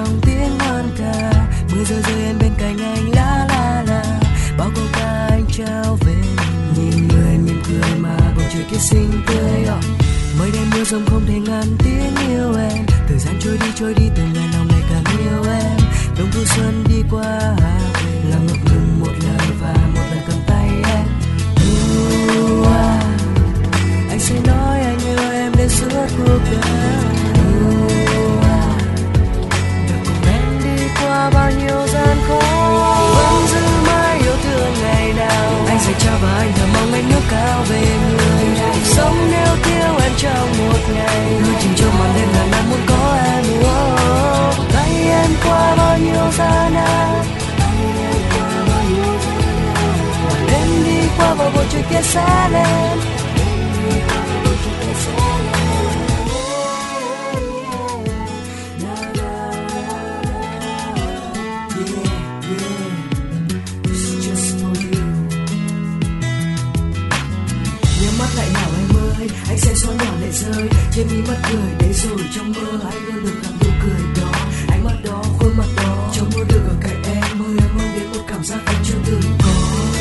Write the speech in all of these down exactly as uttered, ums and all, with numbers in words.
trong tiếng hoan ca. Mười giờ rơi em bên cạnh anh la la la, bao câu ca anh trao về. Nhìn người mỉm cười mà bầu trời kia xinh tươi. Mây đen mưa rông không thể ngăn tiếng yêu em. Thời gian trôi đi trôi đi từng ngày lòng ngày càng yêu em. Đông thu xuân đi qua là ngập ngừng một lời và một lần cầm tay em. Uh, ah, anh sẽ nói anh yêu em đến suốt cuộc đời. Uh, ah, được cùng em đi qua bao nhiêu gian khó, vẫn giữ mãi yêu thương ngày nào. Anh sẽ trao và anh thầm mong anh nước cao về người. Cuộc sống nếu thiếu em trong một ngày, hứa chừng trong màn đêm là em muốn có em. Oh, oh, tay em qua bao nhiêu gian nan, em đi qua vào bầu trời kia xa lên. Anh sẽ xóa nhỏ lệ rơi trên mí mắt cười, để rồi trong mơ anh luôn được gặp nụ cười đó, ánh mắt đó, khuôn mặt đó. Trong mơ được ở cạnh em, mơ em mong đến một cảm giác anh chưa từng có.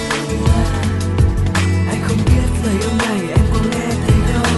Anh không biết lời yêu này em có nghe thấy đâu,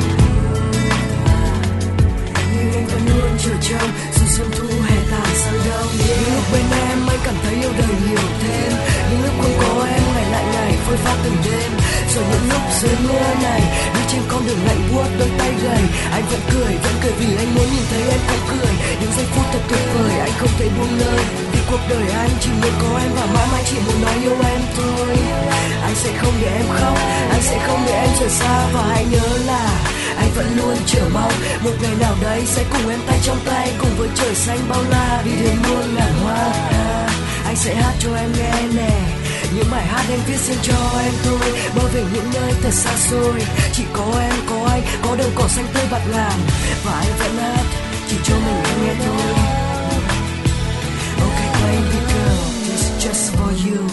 nhưng anh vẫn luôn chờ trông dù xuân thu hè tàn sang đâu. Những lúc bên em anh cảm thấy yêu đời nhiều thêm, những lúc không có em ngày lại ngày phôi pha từng đêm. Rồi những lúc dưới mưa này đi trên con đường lạnh buốt đôi tay gầy, anh vẫn cười vẫn cười vì anh muốn nhìn thấy em cũng cười. Những giây phút thật tuyệt vời anh không thể buông lơi, vì cuộc đời anh chỉ muốn có em và mãi mãi chỉ muốn nói yêu em thôi. Anh sẽ không để em khóc, anh sẽ không để em rời xa, và hãy nhớ là anh vẫn luôn chờ mong một ngày nào đấy sẽ cùng em tay trong tay, cùng với trời xanh bao la đi đến muôn ngàn hoa. Anh sẽ hát cho em nghe nè, những bài hát anh viết riêng cho em thôi, mơ về những nơi thật xa xôi. Chỉ có em, có anh, có đồng cỏ xanh tươi bạt ngàn, và anh vẫn hát chỉ cho mình em nghe thôi. Okay baby girl, this is just for you.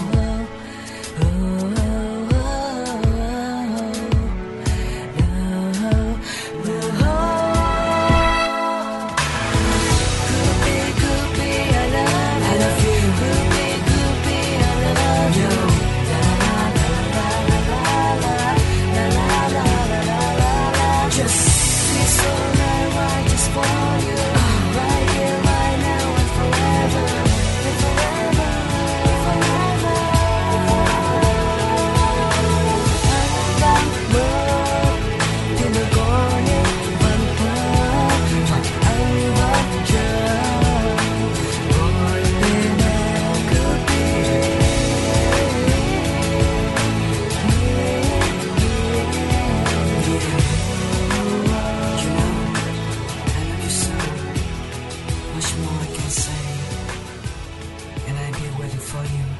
Much more I can say, and I'll be waiting for you.